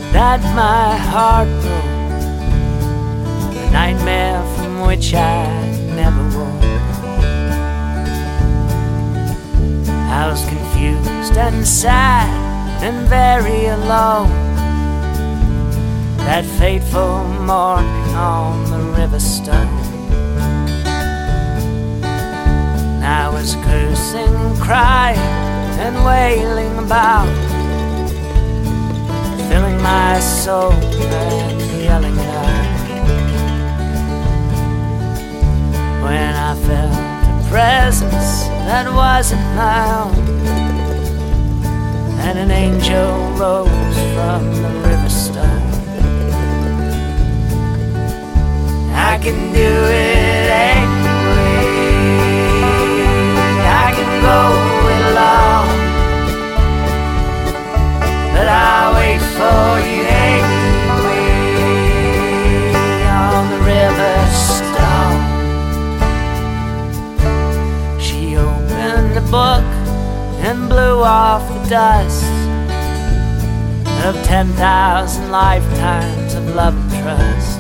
that my heart broke, the nightmare from which I never woke. I was confused and sad and very alone that fateful morning on the river stone. I was cursing and crying and wailing about, filling my soul and yelling it out, when I felt a presence that wasn't my own, and an angel rose from the river stone. I can do it anyway, I can go it alone, but I'll wait for you anyway on the river stone. She opened the book and blew off the dust of 10,000 lifetimes of love and trust.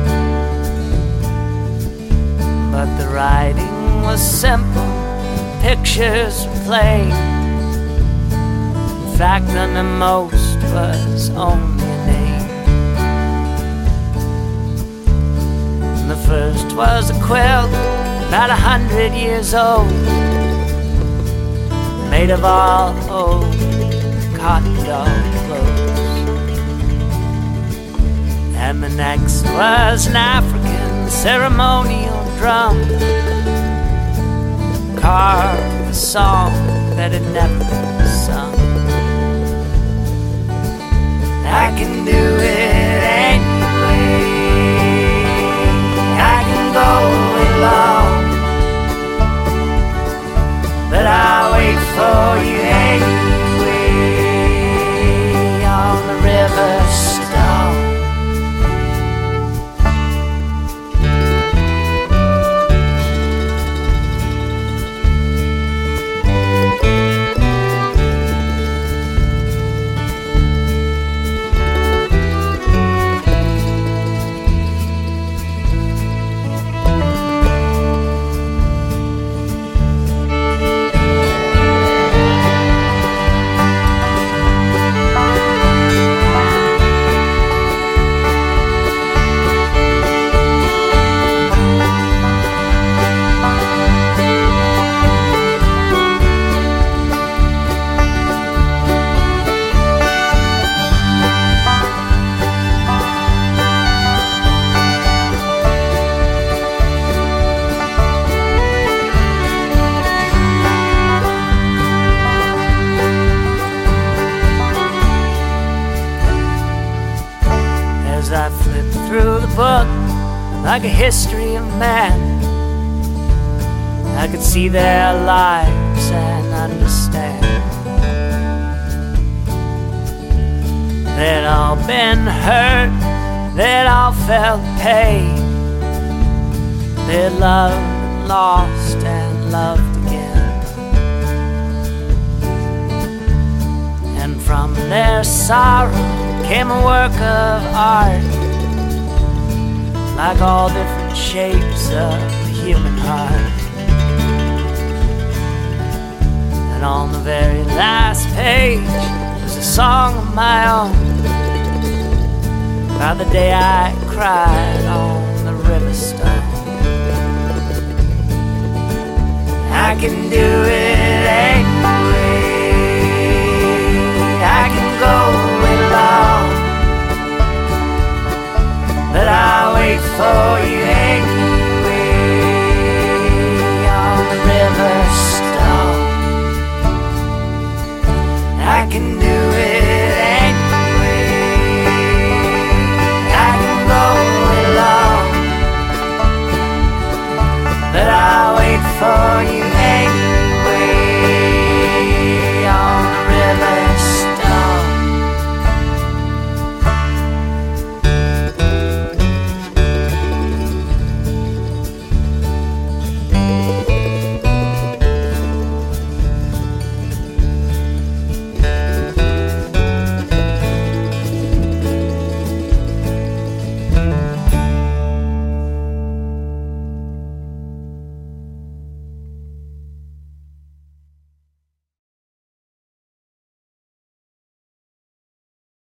But the writing was simple, pictures were plain. In fact, none of most was only a name. And the first was a quilt about 100 years old, made of all old cotton dog clothes. And the next was an African ceremonial drum, carved a song that had never been sung. I can do it anyway, I can go it alone, but I'll wait for you anyway on the river stone. As I flipped through the book like a history of man, I could see their lives and understand. They'd all been hurt, they'd all felt pain, they'd loved and lost and loved again. And from their sorrow came a work of art, like all different shapes of the human heart. And on the very last page was a song of my own, about the day I cried on the river stone. I can do